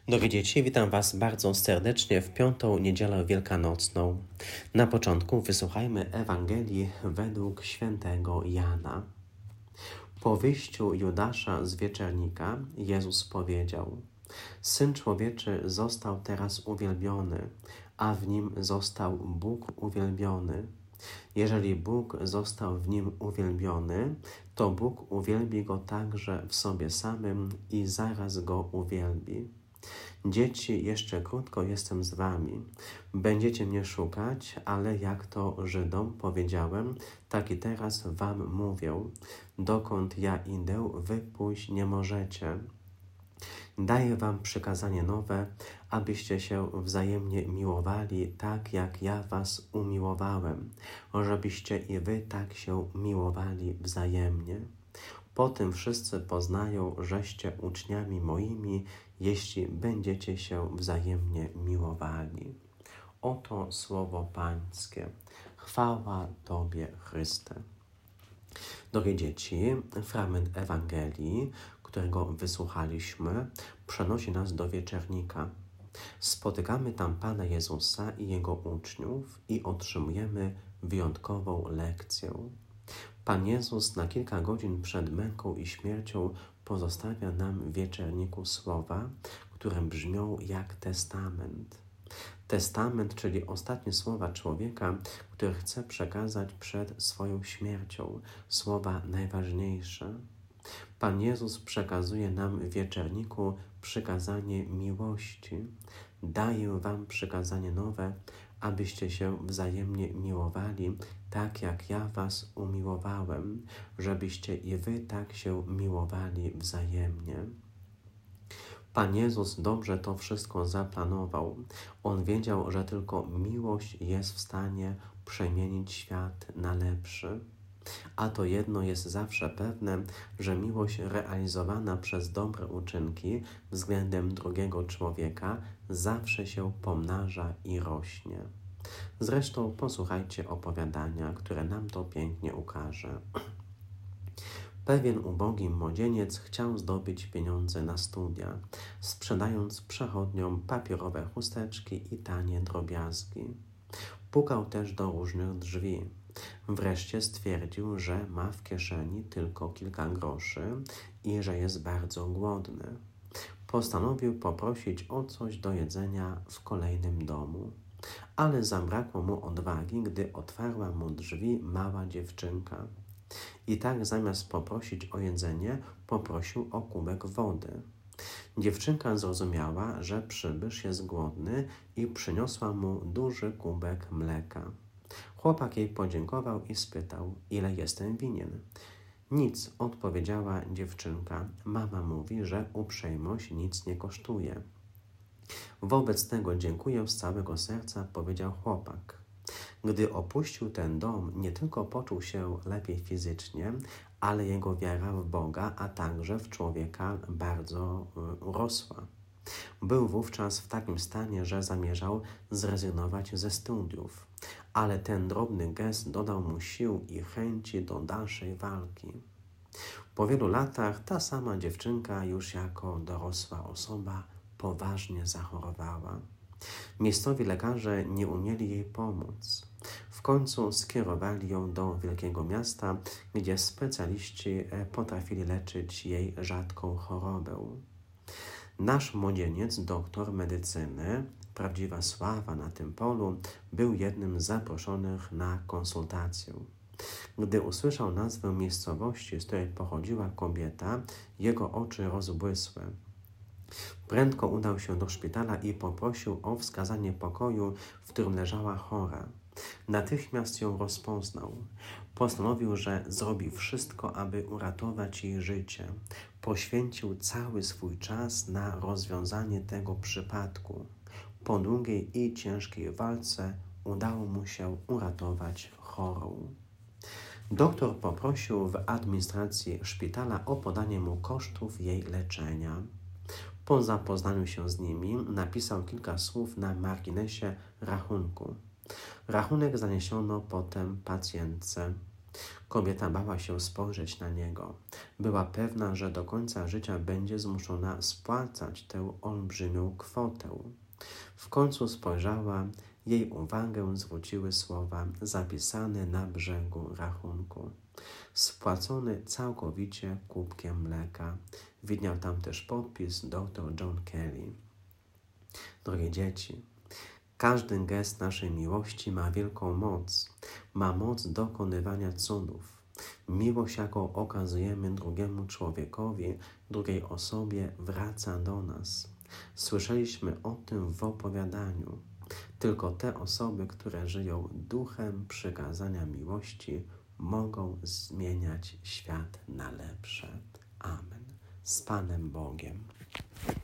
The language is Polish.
Drogie dzieci, witam Was bardzo serdecznie w piątą niedzielę wielkanocną. Na początku wysłuchajmy Ewangelii według świętego Jana. Po wyjściu Judasza z wieczernika Jezus powiedział: Syn Człowieczy został teraz uwielbiony, a w Nim został Bóg uwielbiony. Jeżeli Bóg został w Nim uwielbiony, to Bóg uwielbi Go także w sobie samym i zaraz Go uwielbi. Dzieci, jeszcze krótko jestem z wami. Będziecie mnie szukać, ale jak to Żydom powiedziałem, tak i teraz wam mówię. Dokąd ja idę, wy pójść nie możecie. Daję wam przykazanie nowe, abyście się wzajemnie miłowali, tak jak ja was umiłowałem, żebyście i wy tak się miłowali wzajemnie. Po tym wszyscy poznają, żeście uczniami moimi, jeśli będziecie się wzajemnie miłowali. Oto słowo Pańskie. Chwała Tobie, Chryste. Drogie dzieci, fragment Ewangelii, którego wysłuchaliśmy, przenosi nas do wieczernika. Spotykamy tam Pana Jezusa i Jego uczniów i otrzymujemy wyjątkową lekcję. Pan Jezus na kilka godzin przed męką i śmiercią pozostawia nam w wieczerniku słowa, które brzmią jak testament. Testament, czyli ostatnie słowa człowieka, które chce przekazać przed swoją śmiercią, słowa najważniejsze. Pan Jezus przekazuje nam w wieczerniku przykazanie miłości. Daję wam przykazanie nowe, abyście się wzajemnie miłowali, tak jak ja was umiłowałem, żebyście i wy tak się miłowali wzajemnie. Pan Jezus dobrze to wszystko zaplanował. On wiedział, że tylko miłość jest w stanie przemienić świat na lepszy. A to jedno jest zawsze pewne, że miłość realizowana przez dobre uczynki względem drugiego człowieka zawsze się pomnaża i rośnie. Zresztą posłuchajcie opowiadania, które nam to pięknie ukaże. Pewien ubogi młodzieniec chciał zdobyć pieniądze na studia, sprzedając przechodniom papierowe chusteczki i tanie drobiazgi. Pukał też do różnych drzwi. Wreszcie stwierdził, że ma w kieszeni tylko kilka groszy i że jest bardzo głodny. Postanowił poprosić o coś do jedzenia w kolejnym domu, ale zabrakło mu odwagi, gdy otwarła mu drzwi mała dziewczynka. I tak zamiast poprosić o jedzenie, poprosił o kubek wody. Dziewczynka zrozumiała, że przybysz jest głodny i przyniosła mu duży kubek mleka. Chłopak jej podziękował i spytał, ile jestem winien. Nic, odpowiedziała dziewczynka. Mama mówi, że uprzejmość nic nie kosztuje. Wobec tego dziękuję z całego serca, powiedział chłopak. Gdy opuścił ten dom, nie tylko poczuł się lepiej fizycznie, ale jego wiara w Boga, a także w człowieka bardzo urosła. Był wówczas w takim stanie, że zamierzał zrezygnować ze studiów, ale ten drobny gest dodał mu sił i chęci do dalszej walki. Po wielu latach ta sama dziewczynka już jako dorosła osoba poważnie zachorowała. Miejscowi lekarze nie umieli jej pomóc. W końcu skierowali ją do wielkiego miasta, gdzie specjaliści potrafili leczyć jej rzadką chorobę. Nasz młodzieniec, doktor medycyny, prawdziwa sława na tym polu, był jednym z zaproszonych na konsultację. Gdy usłyszał nazwę miejscowości, z której pochodziła kobieta, jego oczy rozbłysły. Prędko udał się do szpitala i poprosił o wskazanie pokoju, w którym leżała chora. Natychmiast ją rozpoznał. Postanowił, że zrobi wszystko, aby uratować jej życie. Poświęcił cały swój czas na rozwiązanie tego przypadku. Po długiej i ciężkiej walce udało mu się uratować chorą. Doktor poprosił w administracji szpitala o podanie mu kosztów jej leczenia. Po zapoznaniu się z nimi napisał kilka słów na marginesie rachunku. Rachunek zaniesiono potem pacjentce. Kobieta bała się spojrzeć na niego. Była pewna, że do końca życia będzie zmuszona spłacać tę olbrzymią kwotę. W końcu spojrzała, jej uwagę zwróciły słowa zapisane na brzegu rachunku. Spłacony całkowicie kubkiem mleka. Widniał tam też podpis dr John Kelly. Drogie dzieci, każdy gest naszej miłości ma wielką moc. Ma moc dokonywania cudów. Miłość, jaką okazujemy drugiemu człowiekowi, drugiej osobie, wraca do nas. Słyszeliśmy o tym w opowiadaniu. Tylko te osoby, które żyją duchem przykazania miłości, mogą zmieniać świat na lepsze. Amen. Z Panem Bogiem.